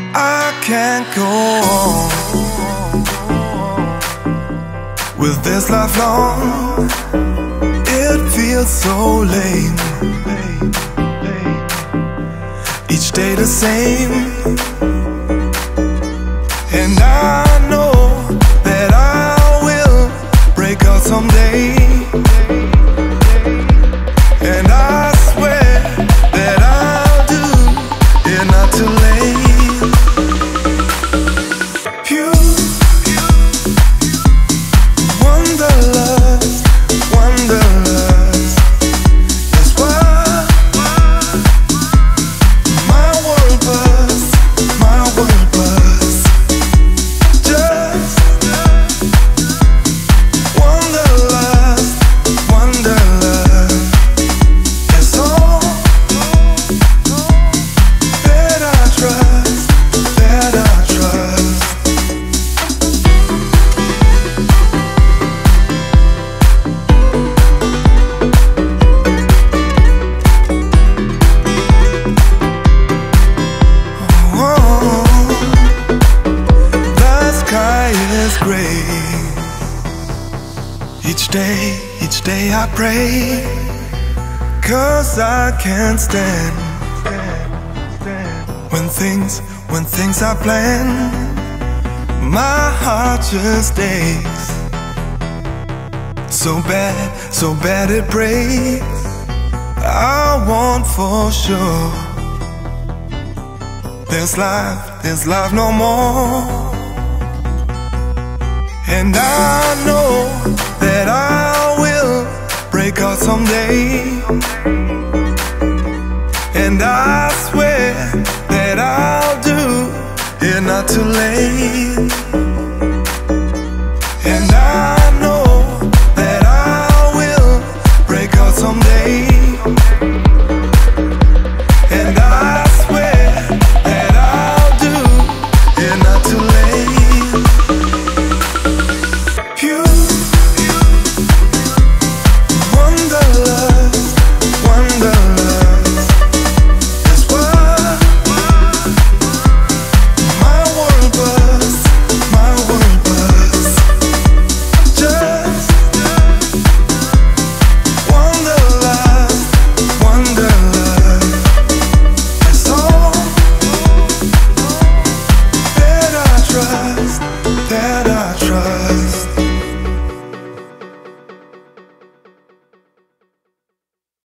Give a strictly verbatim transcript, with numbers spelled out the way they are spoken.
I can't go on with this life long. It feels so lame. Each day the same. And I know that I will break out someday. And I swear that I'll do it not too late. You, wanderlust, wanderlust. That's why my world bursts, my world bursts. Just wanderlust, wanderlust. That's all that I trust, that I trust. Is gray. Each day, each day I pray, 'cause I can't stand when things, when things are planned. My heart just aches so bad, so bad it breaks. I want for sure there's life, there's life no more. And I know that I will break out someday. And I swear that I'll do it not too late. And I know that I will break out someday.